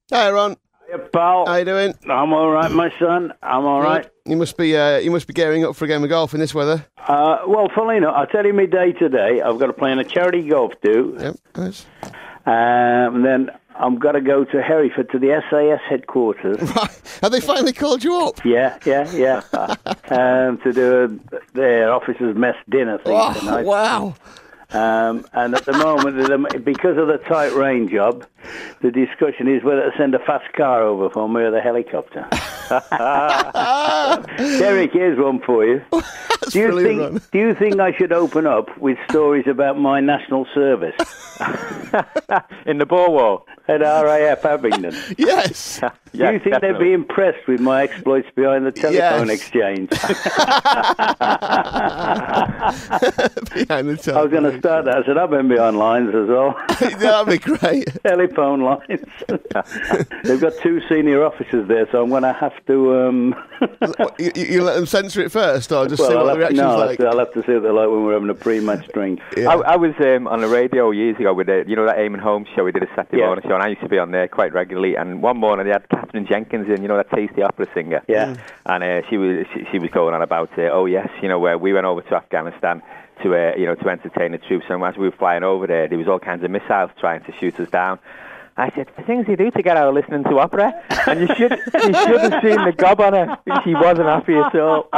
Hi, Ron. Hey, pal. How you doing? I'm all right, my son. I'm all right. You must be gearing up for a game of golf in this weather. Well, funnily enough, I'll tell you my day today. I've got to play in a charity golf do. Yep, nice. And then I'm got to go to Hereford to the SAS headquarters. Right. Have they finally called you up? Yeah. To do their officers' mess dinner thing tonight. Wow. And at the moment, because of the tight rain job, the discussion is whether to send a fast car over for me or the helicopter. Derek, here's one for you. Do you think I should open up with stories about my national service? In the Boer War? At RAF Abingdon. Yes. Do you think they'd be impressed with my exploits behind the telephone exchange? Behind the telephone. I was going to start that. I said, I've been behind lines as well. That'd be great. Telephone lines. They've got two senior officers there, so I'm going to have to... You let them censor it first, or just see what the reaction's like? I'll have to see what they're like when we're having a pre-match drink. Yeah. I was on the radio years ago with that Eamon Holmes show. We did a Saturday morning show, and I used to be on there quite regularly. And one morning they had Catherine Jenkins in, that tasty opera singer. Yeah. And she was going on about, where we went over to Afghanistan to entertain the troops. And as we were flying over there was all kinds of missiles trying to shoot us down. I said, the things you do to get out of listening to opera. And you should have seen the gob on her. She wasn't happy at all.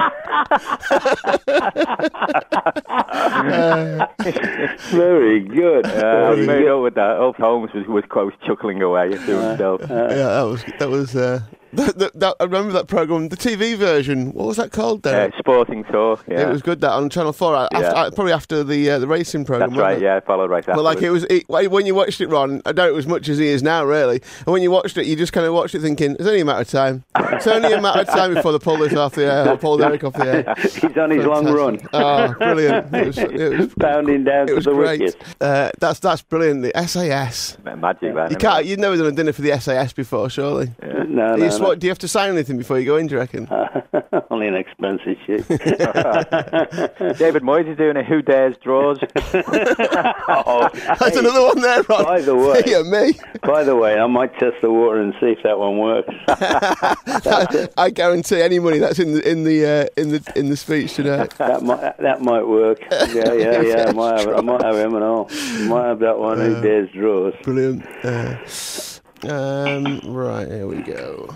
Very good. I made up with that. Ulf Holmes was chuckling away to himself. That was. I remember that programme, the TV version. What was that called? Sporting Talk. Yeah. It was good, that on Channel 4. Probably after the racing programme. That's right. Yeah, I followed right after. But when you watched it, Ron, I doubt it was much as he is now, really. And when you watched it, you just kind of watched it thinking, it's only a matter of time. It's only a matter of time before they pull this off the air, or pull Derek off the air. He's on his long run. Oh, brilliant! It was pounding down to the wicket. That's brilliant. The SAS. Magic, man. You've never done a dinner for the SAS before, surely? Yeah. No. Do you have to sign anything before you go in, do you reckon? Only an expensive shit. David Moyes is doing a Who Dares Draws. That's another one there, Ron. By the way, me. By the way, I might test the water and see if that one works. I guarantee any money that's in the speech today. That might work. Yeah. I might have him and all. I might have that one. Who Dares Draws. Brilliant. Right, here we go.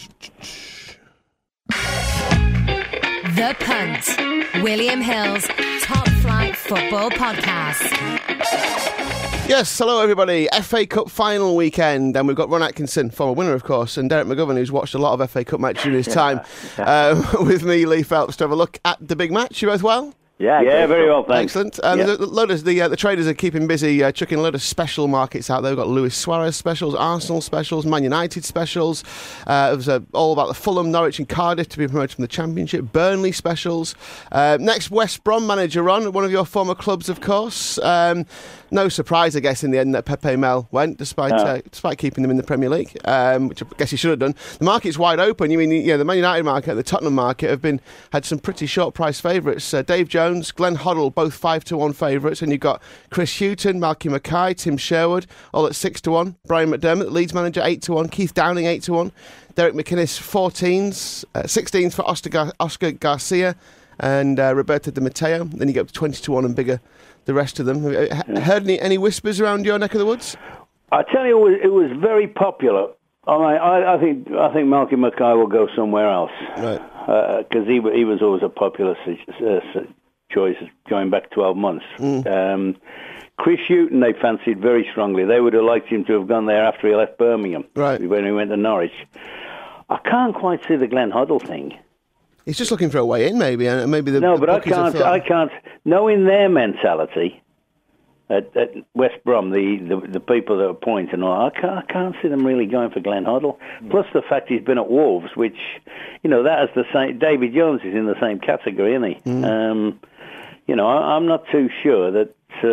The Punt, William Hill's Top Flight Football Podcast. Yes, hello everybody. FA Cup final weekend, and we've got Ron Atkinson, former winner of course, and Derek McGovern, who's watched a lot of FA Cup matches in his time, with me, Lee Phelps, to have a look at the big match. You both well? Yeah, very well, thanks. Excellent. And the traders are keeping busy chucking a load of special markets out there. We've got Luis Suarez specials, Arsenal specials, Man United specials. It was all about the Fulham, Norwich and Cardiff to be promoted from the Championship. Burnley specials. Next, West Brom manager, Ron, one of your former clubs, of course. No surprise, I guess, in the end that Pepe Mel went, despite keeping them in the Premier League, which I guess he should have done. The market's wide open. The Man United market, the Tottenham market had some pretty short price favourites. Dave Jones, Glenn Hoddle, both 5-1 favourites, and you've got Chris Hughton, Malky Mackay, Tim Sherwood, all at 6-1. Brian McDermott, Leeds manager, 8-1. Keith Downing, 8-1. Derek McInnes, 14s, 16s for Oscar Garcia and Roberto Di Matteo. Then you get up to 20-1 and bigger, the rest of them. Have you heard any whispers around your neck of the woods? I tell you, it was very popular. I think Malky Mackay will go somewhere else, right? Because he was always a popular choice going back 12 months. Chris Hughton they fancied very strongly. They would have liked him to have gone there after he left Birmingham, right, when he went to Norwich. I can't quite see the Glenn Hoddle thing. He's just looking for a way in, maybe, and maybe the but I can't. Knowing their mentality at West Brom, the people that are appointing, I can't see them really going for Glenn Hoddle. Plus the fact he's been at Wolves, which, that is the same. David Jones is in the same category, isn't he? I'm not too sure that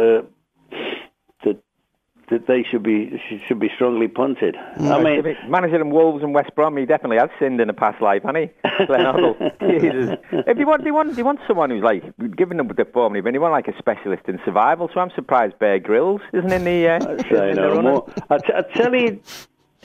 they should be strongly punted. I mean, managing Wolves and West Brom, he definitely has sinned in a past life, hasn't he? Glenn Hoddle. Jesus. If you want someone who's like giving them the form, you want like a specialist in survival. So I'm surprised Bear Grylls isn't in the. I tell you,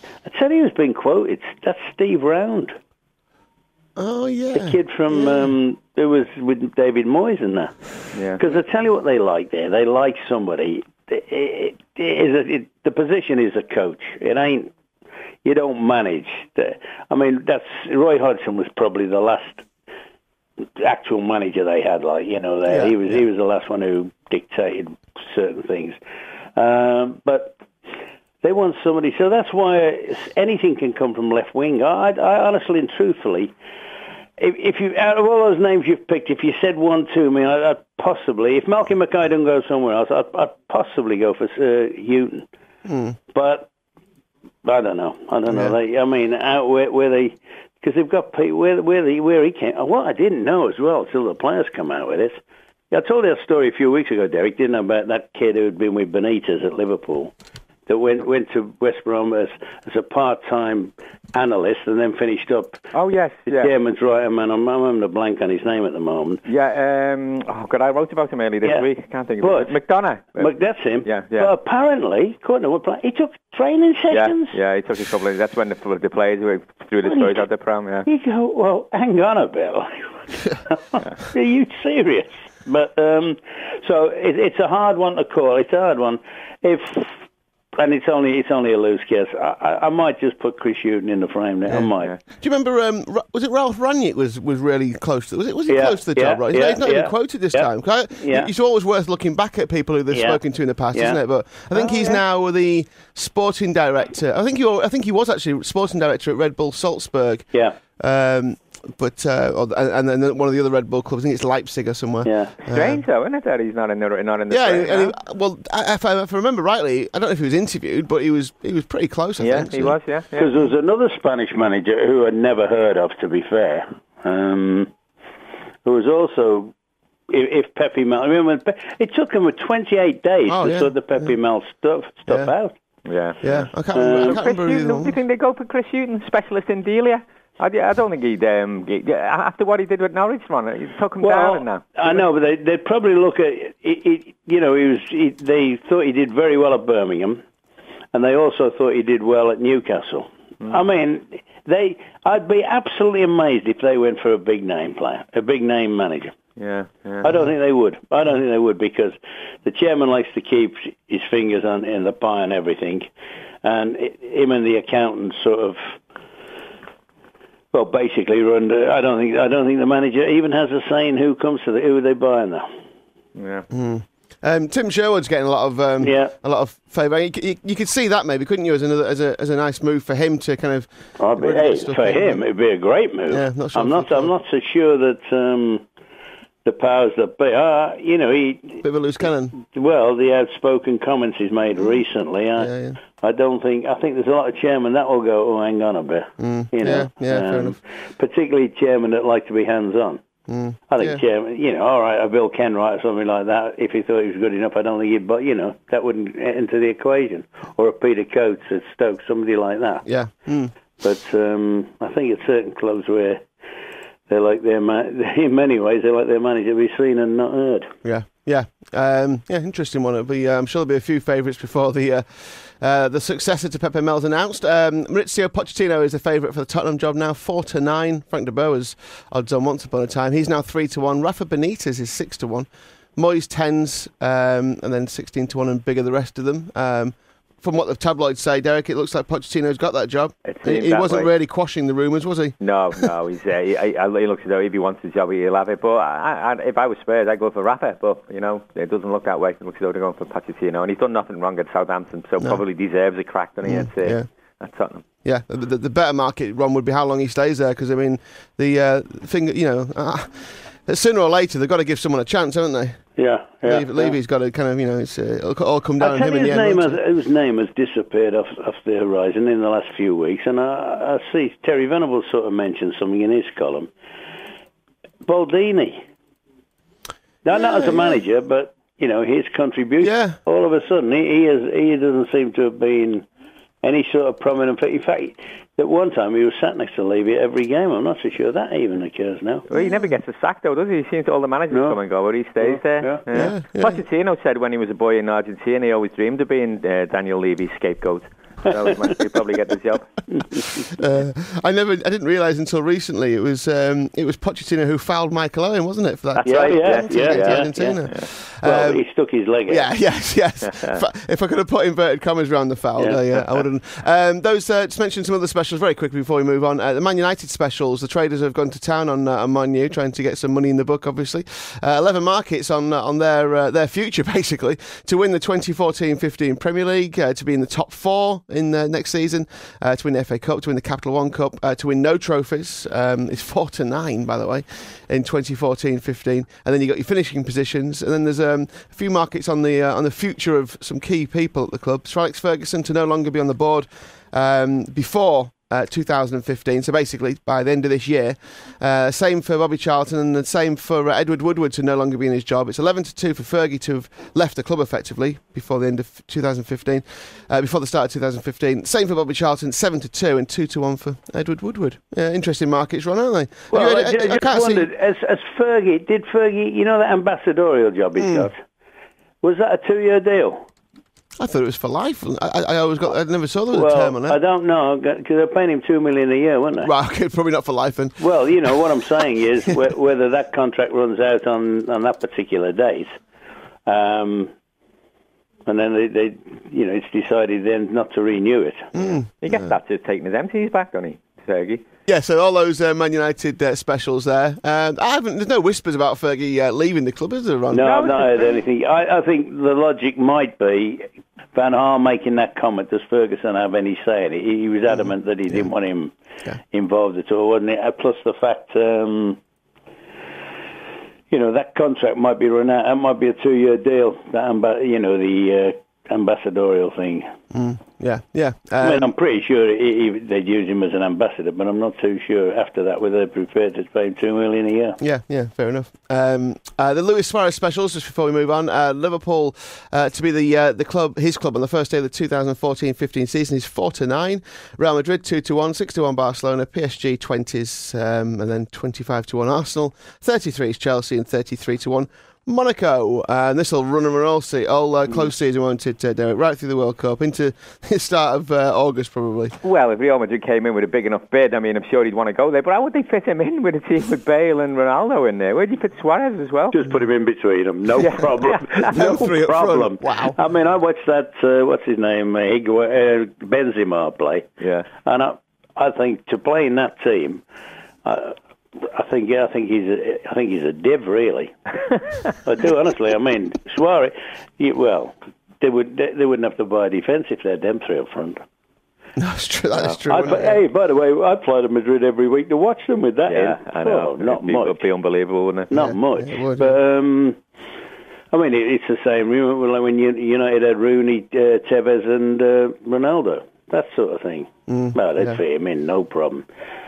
I tell you who's been quoted. That's Steve Round. Oh, yeah. The kid from who was with David Moyes and that. Yeah. Because I tell you what they like there. They like somebody. The position is a coach. It ain't. You don't manage. That's Roy Hodgson was probably the last actual manager they had. He was the last one who dictated certain things. But they want somebody. So that's why anything can come from left wing. I honestly and truthfully. If you, out of all those names you've picked, if you said one to me, I'd possibly, if Malky Mackay doesn't go somewhere else, I'd possibly go for Houghton. But I don't know. Out where they, because they've got people where he came. What I didn't know as well, till the players come out with it. I told you a story a few weeks ago, Derek. Didn't know about that kid who had been with Benitez at Liverpool. That went to West Brom as a part-time analyst and then finished up. Oh, yes. The chairman's right man. I'm having a blank on his name at the moment. Yeah, I wrote about him earlier this week. I can't think of it. McDonough. That's him. Yeah. But apparently, he took training sessions. Yeah, he took a couple of... That's when the players threw the stories out the pram, yeah. You go, well, hang on a bit. Are you serious? But, so it's a hard one to call. It's a hard one. And it's only a loose guess. I might just put Chris Houghton in the frame there. Yeah, I might. yeah. Do you remember? Was it Ralph Rangnick was really close to? Was he close to the job? Right? He's not even quoted this time. It's always worth looking back at people who they've spoken to in the past, isn't it? But I think he's now the sporting director. I think he was actually sporting director at Red Bull Salzburg. Yeah. And then one of the other Red Bull clubs, I think it's Leipzig or somewhere. Yeah. Strange though, isn't it, that he's not in the if I remember rightly, I don't know if he was interviewed, but he was pretty close, I think. He was, yeah. Because there was another Spanish manager who I'd never heard of, to be fair, who was also, if Pepe Mel, I remember it took him 28 days to sort the Pepe Mel stuff out. Yeah. I can't remember. Do you think they go for Chris Houghton, specialist in Delia? I don't think he'd after what he did with Norwich, he took him down now. I know, but they'd probably look at it. They thought he did very well at Birmingham, and they also thought he did well at Newcastle. I mean, I'd be absolutely amazed if they went for a big name player, a big name manager. Yeah. I don't think they would. Because the chairman likes to keep his fingers in the pie and everything, and him and the accountant sort of. Well, basically, I don't think the manager even has a say in who who they buy now. Yeah. Tim Sherwood's getting a lot of favour. You could see that maybe, couldn't you, as a nice move for him to kind of. For him, it'd be a great move. Yeah, I'm not so sure that the powers that be are. Bit of a loose cannon. Well, the outspoken comments he's made recently. I don't think. I think there's a lot of chairmen that will go, oh, hang on a bit. Fair enough. Particularly chairmen that like to be hands-on. I think chairman, all right, a Bill Kenwright or something like that, if he thought he was good enough, I don't think he'd, but, that wouldn't enter the equation. Or a Peter Coates at Stoke, somebody like that. Yeah. But I think at certain clubs where they like in many ways, they like their manager to be seen and not heard. Yeah. Interesting one. I'm sure there'll be a few favourites before the successor to Pepe Mel's announced. Maurizio Pochettino is the favourite for the Tottenham job now, 4-9. Frank de Boer was odds on once upon a time. He's now 3-1. Rafa Benitez is 6-1. Moyes 10s, and then 16-1 and bigger the rest of them. From what the tabloids say, Derek, it looks like Pochettino's got that job. He wasn't really quashing the rumours, was he? No. He's he looks as though if he wants the job, he'll have it. But if I was Spurs, I'd go for Rafa. But it doesn't look that way. It looks as though they're going for Pochettino, and he's done nothing wrong at Southampton, so probably deserves a crack, doesn't he? At Tottenham. Yeah, the better market run would be how long he stays there, because the thing, sooner or later they've got to give someone a chance, haven't they? Yeah. Levy's got to kind of, it'll all come down on him in the end. His name has disappeared off the horizon in the last few weeks, and I see Terry Venables sort of mentioned something in his column. Baldini. Not as a manager, but, his contribution. Yeah. All of a sudden, he doesn't seem to have been any sort of prominent. In fact, at one time he was sat next to Levy at every game. I'm not so sure that even occurs now. Well, he never gets a sack, though, does he? He seems to all the managers come and go, but he stays there. Yeah. Pochettino said when he was a boy in Argentina, he always dreamed of being Daniel Levy's scapegoat. He'll probably get the job. I didn't realise until recently it was Pochettino who fouled Michael Owen, wasn't it? For that, Yeah. Well, he stuck his leg out. Yes. If I could have put inverted commas around the foul, I wouldn't. Just mention some other specials very quickly before we move on. The Man United specials, the traders have gone to town on Man U, trying to get some money in the book, obviously. 11 markets on their future, basically, to win the 2014-15 Premier League, to be in the top 4 in next season, to win the FA Cup, to win the Capital One Cup, to win no trophies. It's 4-9, by the way, in 2014-15. And then you got your finishing positions, and then there's a few markets on the future of some key people at the club. Sir Alex Ferguson to no longer be on the board before 2015, so basically by the end of this year. Same for Bobby Charlton, and the same for Edward Woodward to no longer be in his job. It's 11-2 for Fergie to have left the club effectively before the end of 2015, before the start of 2015. Same for Bobby Charlton, 7-2 and 2-1 for Edward Woodward. Interesting markets run, aren't they? Well, I just wondered, as Fergie, did Fergie, you know that ambassadorial job he's got? Was that a 2-year deal? I thought it was for life. I never saw there was a term on it. I don't know, because they're paying him $2 million a year, weren't they? Right, okay, probably not for life then. Well, what I'm saying is whether that contract runs out on that particular date, and then they it's decided then not to renew it. He gets that to taking his empties back, doesn't he, Fergie? Yeah, so all those Man United specials there. There's no whispers about Fergie leaving the club, is there, Ron? No, I've not heard anything. I think the logic might be Van Gaal making that comment. Does Ferguson have any say in it? He was adamant that he didn't want him involved at all, wasn't it? Plus the fact, that contract might be run out. That might be a 2-year deal. The ambassadorial thing. Yeah. I'm pretty sure they'd use him as an ambassador, but I'm not too sure after that whether they're prepared to pay him $2 million a year. Yeah, fair enough. The Luis Suarez specials, just before we move on, Liverpool to be his club on the first day of the 2014-15 season is 4-9. Real Madrid 2-1, 6-1 Barcelona, PSG 20s, and then 25-1 Arsenal, 33 is Chelsea, and 33-1 Monaco. And this will run all close season, won't it, Derek? Right through the World Cup into the start of August, probably. Well, if Real Madrid came in with a big enough bid, I'm sure he'd want to go there. But how would they fit him in with a team with Bale and Ronaldo in there? Where'd you fit Suarez as well? Just put him in between them. No problem. No problem. Wow. I watched that, what's his name, Benzema play. Yeah. And I think to play in that team, I think he's a div, really. I do, honestly. Suarez. They wouldn't have to buy a defence if they had them three up front. That's true. That is true. Hey, by the way, I fly to Madrid every week to watch them with that. Yeah, I know. Not much. It'd be unbelievable, wouldn't it? Not much. It would, but it's the same. Remember when United had Rooney, Tevez, and Ronaldo, that sort of thing. Well, they'd fit him in, no problem.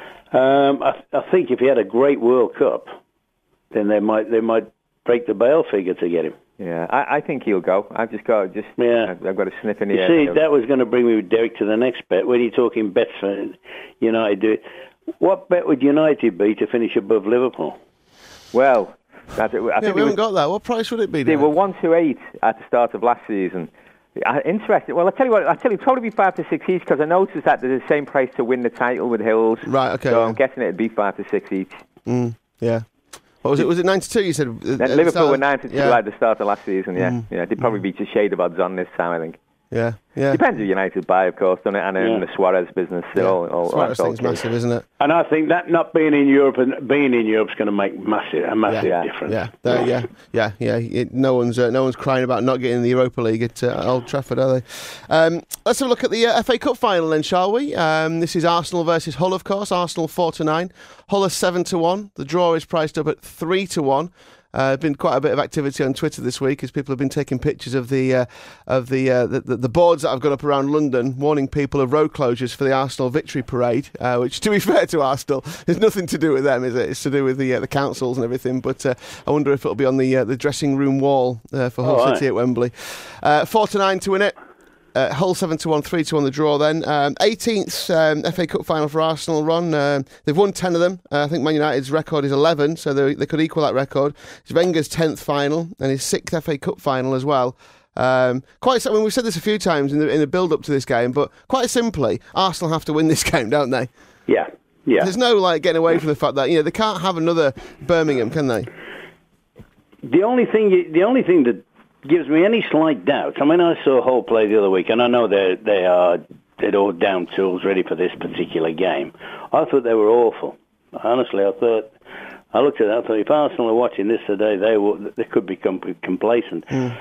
I think if he had a great World Cup, then they might break the Bale figure to get him. Yeah, I think he'll go. I've got a sniff in the air. You see, that was going to bring me with Derek to the next bet. When you're talking bets for United, what bet would United be to finish above Liverpool? Well, I think we haven't got that. What price would it be? They were 1-8 at the start of last season. Interesting. Well, I'll tell you, probably be 5 to 6 each, because I noticed that there's the same price to win the title with Hills. Right. Okay. So I'm guessing it'd be 5 to 6 each. Yeah. What was it? Was it 92? You said Liverpool were 92 at the start of last season. Yeah. They'd probably be a shade of odds on this time, I think. Yeah. Depends who United buy, of course, doesn't it? And in the Suarez business, Suarez thing's massive, isn't it? And I think that not being in Europe and being in Europe is going to make a massive difference. No one's crying about not getting the Europa League at Old Trafford, are they? Let's have a look at the FA Cup final then, shall we? This is Arsenal versus Hull, of course. Arsenal 4-9, Hull 7-1. The draw is priced up at 3-1. Been quite a bit of activity on Twitter this week as people have been taking pictures of the boards that have gone up around London warning people of road closures for the Arsenal victory parade, which, to be fair to Arsenal, has nothing to do with them, is it? It's to do with the councils and everything. But I wonder if it'll be on the dressing room wall for Hull City at Wembley. 4-9 to win it. Hull 7-1, 3-1 the draw then. 18th FA Cup final for Arsenal, Ron. They've won 10 of them. I think Man United's record is 11, so they could equal that record. It's Wenger's 10th final and his 6th FA Cup final as well. We've said this a few times in the build-up to this game, but quite simply, Arsenal have to win this game, don't they? Yeah, yeah. There's no getting away from the fact that they can't have another Birmingham, can they? The only thing that gives me any slight doubts. I mean, I saw Hull play the other week, and I know they're all down tools, ready for this particular game. I thought they were awful. Honestly, I looked at that. I thought if Arsenal are watching this today, they could become complacent. The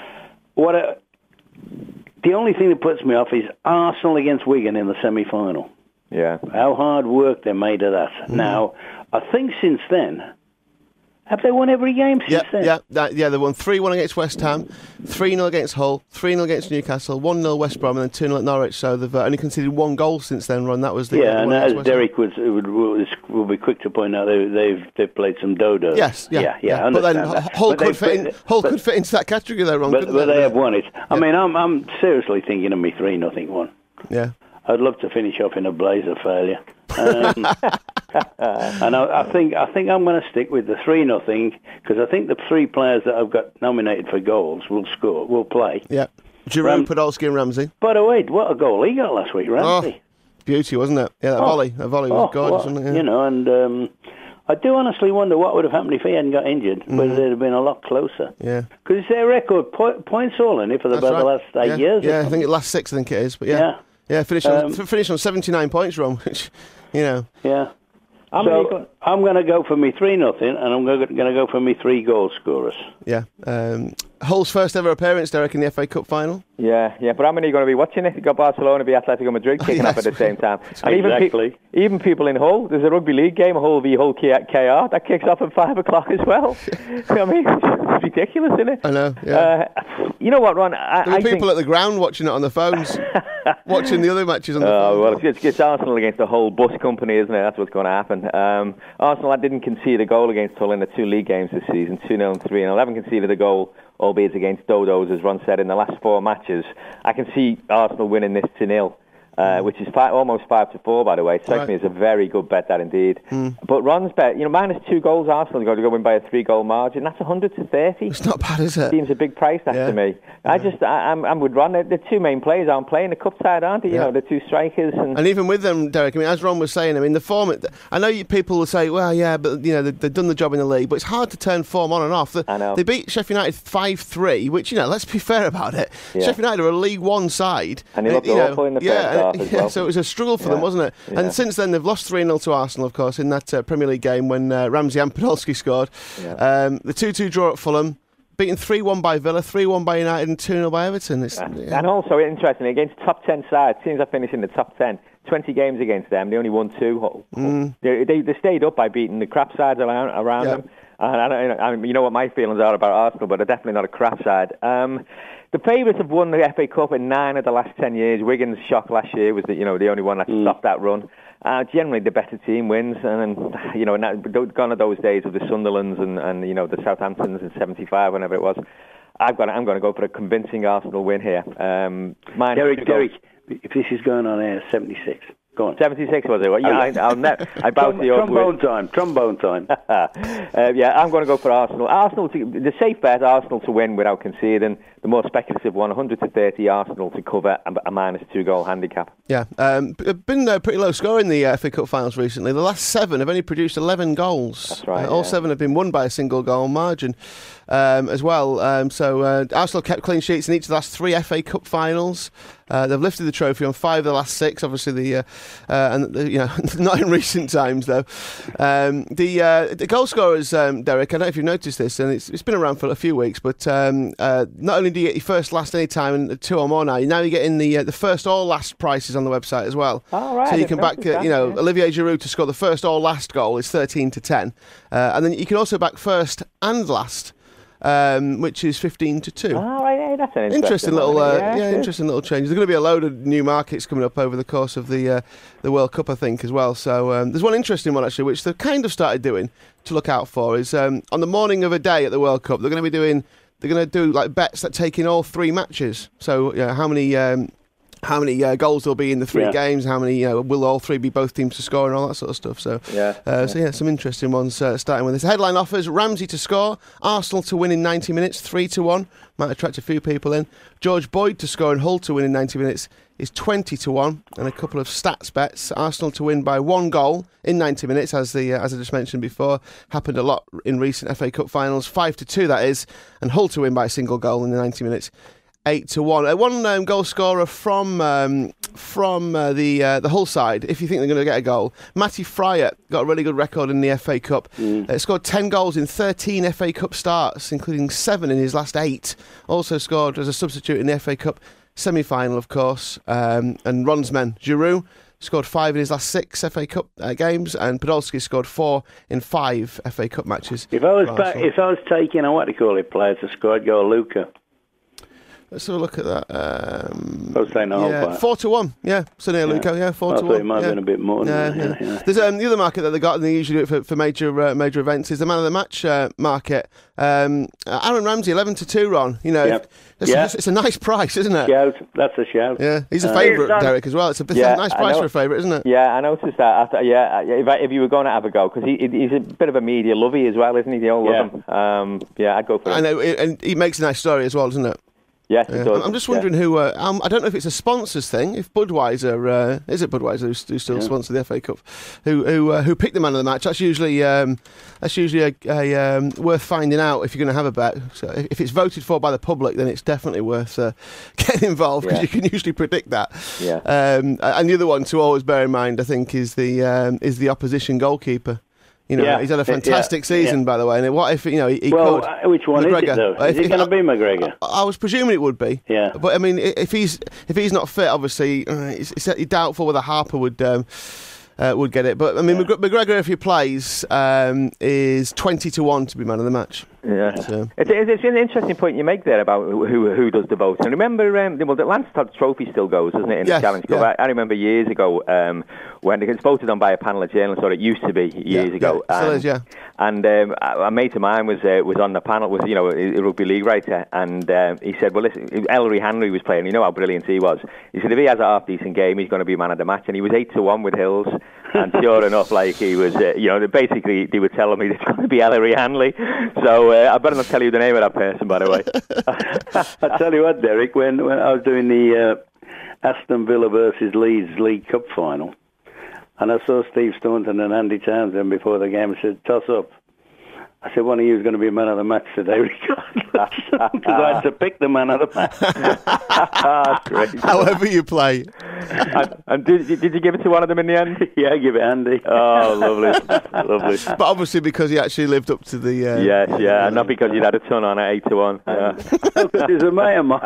only thing that puts me off is Arsenal against Wigan in the semi-final. Yeah. How hard work they made of that. Now, I think since then, have they won every game since then? Yeah, they won 3-1 against West Ham, 3-0 against Hull, 3-0 against Newcastle, 1-0 West Brom, and then 2-0 at Norwich. So they've only conceded 1 goal since then, Ron. That was the and as Derek will be quick to point out, they've played some dodos. Yes, yeah. But then Hull could fit into that category there, Ron. But they have won it. I mean, I'm seriously thinking of me 3-0 one. Yeah. I'd love to finish off in a blaze of failure. And I think I'm going to stick with the 3-0 because I think the 3 players that I've got nominated for goals will play. Yeah, Giroud, Podolski, and Ramsey. By the way, what a goal he got last week, Ramsey. Beauty, wasn't it? Yeah, that volley was gorgeous, wasn't it? Yeah. And I do honestly wonder what would have happened if he hadn't got injured, whether they'd have been a lot closer. Yeah, because it's their record points all in it for the last 8 years. Yeah, I think last 6, I think it is. But yeah, finished on 79 points, Ron. Which, Yeah. I'm going to go for me 3-0, and I'm going to go for me 3 goal scorers. Yeah. Hull's first ever appearance, Derek, in the FA Cup final. Yeah, but how many are going to be watching it? You've got Barcelona v Atletico Madrid kicking off at the same time. And even people in Hull, there's a rugby league game, Hull v Hull KR, that kicks off at 5 o'clock as well. I mean, it's ridiculous, isn't it? I know, yeah. You know what, Ron? There are people at the ground watching it on their phones, watching the other matches on the phone. Well, it's Arsenal against the whole bus company, isn't it? That's what's going to happen. Arsenal didn't concede a goal against Hull in the 2 league games this season, 2-0 and 3-0. I haven't conceded a goal, albeit against Dodos, as Ron said, in the last 4 matches. I can see Arsenal winning this 2-0, which is almost 5-4, by the way. It strikes me as a very good bet, that indeed. But Ron's bet, minus 2 goals, Arsenal got to go in by a 3-goal margin. That's 100-30. It's not bad, is it? Seems a big price, that to me. I'm with Ron. The 2 main players aren't playing the cup side, aren't they? The 2 strikers. And even with them, Derek, as Ron was saying, the form, I know people will say, well, yeah, but they've done the job in the league, but it's hard to turn form on and off. I know. They beat Sheffield United 5-3, which, let's be fair about it. Yeah. Sheffield United are a League One side. And they looked awful in the first half as well. So it was a struggle for them, wasn't it? Yeah. And since then, they've lost 3-0 to Arsenal, of course, in that Premier League game when Ramsey and Podolski scored. Yeah. The 2-2 draw at Fulham. Beaten 3-1 by Villa, 3-1 by United, and 2-0 by Everton. And also, interestingly, against top 10 sides, teams that finish in the top 10, 20 games against them, they only won 2. They stayed up by beating the crap sides around them. And you know what my feelings are about Arsenal, but they're definitely not a crap side. The favourites have won the FA Cup in 9 of the last 10 years. Wigan's shock last year was the only one that stopped that run. Generally, the better team wins, and gone are those days of the Sunderlands and the Southamptons in '75, whenever it was. I'm going to go for a convincing Arsenal win here. Derek, if this is going on air, 76. Go on. 76 was it? Well, I bow to your Trombone time. I'm going to go for Arsenal. The safe bet, Arsenal to win without conceding. The more speculative one, 100-30, Arsenal to cover a minus 2 goal handicap. Yeah, been pretty low score in the FA Cup finals recently. The last 7 have only produced 11 goals. That's right. All 7 have been won by a single goal margin as well. So Arsenal kept clean sheets in each of the last 3 FA Cup finals. They've lifted the trophy on 5 of the last 6. Obviously, not in recent times though. The goal scorers, Derek, I don't know if you've noticed this, and it's been around for a few weeks, but not only do you get your first, last any time and 2 or more now you're getting the first or last prices on the website as well. Oh, right. So you can back Olivier Giroud to score the first or last goal is 13-10, and then you can also back first and last. Which is 15-2. Oh, right, that's an interesting little, interesting little change. There's going to be a load of new markets coming up over the course of the World Cup, I think, as well. So there's one interesting one actually, which they've kind of started doing to look out for. Is on the morning of a day at the World Cup, they're going to do like bets that take in all 3 matches. So how many how many goals there'll be in the 3 games, how many will all 3 be both teams to score and all that sort of stuff. So some interesting ones starting with this. Headline offers: Ramsey to score, Arsenal to win in 90 minutes, 3-1. Might attract a few people in. George Boyd to score and Hull to win in 90 minutes is 20-1. And a couple of stats bets: Arsenal to win by 1 goal in 90 minutes, as I just mentioned before, happened a lot in recent FA Cup finals, 5-2 that is, and Hull to win by a single goal in the 90 minutes, 8-1. One goal scorer from the Hull side, if you think they're going to get a goal. Matty Fryatt got a really good record in the FA Cup. Scored 10 goals in 13 FA Cup starts, including 7 in his last 8. Also scored as a substitute in the FA Cup semi-final, of course. And Ron's men, Giroud scored 5 in his last 6 FA Cup games, and Podolski scored 4 in 5 FA Cup matches. If I was taking player to score, I'd go Luca. Let's have a look at that. 4-1. Yeah, Sonny Luca. Yeah, 4-1. I thought it might have been a bit more. Yeah. There's the other market that they got, and they usually do it for major events, is the man of the match market. Aaron Ramsey, 11-2. Ron, it's a nice price, isn't it? That's a shout. Yeah, he's a favourite, Derek, as well. It's a nice price for a favourite, isn't it? Yeah, I noticed that. If you were going to have a go, because he's a bit of a media lovey as well, isn't he? They all love him. I'd go for him. I know, and he makes a nice story as well, doesn't it? Yes, it does. I'm just wondering who. I don't know if it's a sponsors thing. If Budweiser is it Budweiser who still sponsor the FA Cup, who picked the man of the match? That's usually a worth finding out if you're going to have a bet. So if it's voted for by the public, then it's definitely worth getting involved, because you can usually predict that. Yeah. And the other one to always bear in mind, I think, is the opposition goalkeeper. He's had a fantastic season, by the way. And what if he could? Which one McGregor. Is it, though? Is it going to be McGregor? I was presuming it would be. Yeah. But I mean, if he's not fit, obviously, it's doubtful whether Harper would get it. But I mean, McGregor, if he plays, is 20-1 to be man of the match. Yeah, so. It's an interesting point you make there about who does the voting. And remember, the Lance Todd Trophy still goes, doesn't it, in the Challenge Cup? Yeah. I remember years ago when it gets voted on by a panel of journalists, or it used to be years ago. Yeah, still is, yeah. And a mate of mine was on the panel, was a rugby league writer, and he said, well, listen, Ellery Hanley was playing. You know how brilliant he was. He said if he has a half decent game, he's going to be man of the match, and he was 8-1 with Hills. And sure enough, he was, basically they were telling me it's going to be Ellery Hanley. So I better not tell you the name of that person, by the way. I tell you what, Derek, when I was doing the Aston Villa versus Leeds League Cup final, and I saw Steve Staunton and Andy Townsend before the game, I said, toss up. I said, one of you is going to be man of the match today, regardless, because I had to pick the man of the match. Great. However you play. And did you give it to one of them in the end? Yeah, I give it Andy. Oh, lovely. But obviously because he actually lived up to the... Yes, and not because you'd had a ton on at 8-1. Because he's a mate of mine.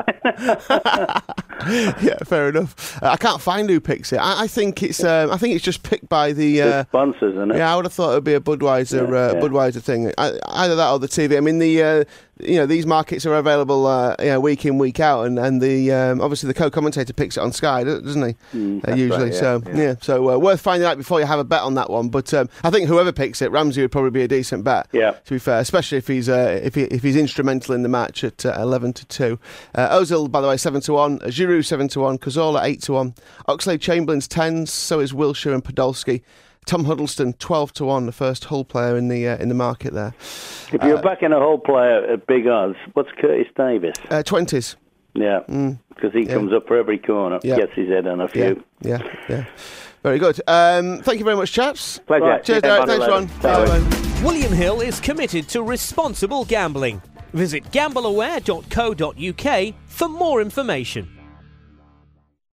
Yeah, fair enough. I can't find who picks it. I think it's just picked by the sponsors, isn't it? Yeah, I would have thought it would be a Budweiser Budweiser thing. Either that or the TV. I mean, these markets are available week in, week out, and the obviously the co-commentator picks it on Sky, doesn't he? Usually. Right, so worth finding out before you have a bet on that one. But I think whoever picks it, Ramsey would probably be a decent bet. Yeah. To be fair, especially if he's instrumental in the match at 11-2. Ozil, by the way, 7-1. Giroud 7-1. Cazorla 8-1. Oxlade-Chamberlain's 10s. So is Wilshere and Podolski. Tom Huddleston 12-1, the first Hull player in the market there. If you're backing a Hull player at big odds, what's Curtis Davis? 20s. Yeah, because he comes up for every corner, gets his head on a few. Yeah. Very good. Thank you very much, chaps. Pleasure. Right. Cheers, Derek. Thanks, Ron. Bye. William Hill is committed to responsible gambling. Visit gambleaware.co.uk for more information.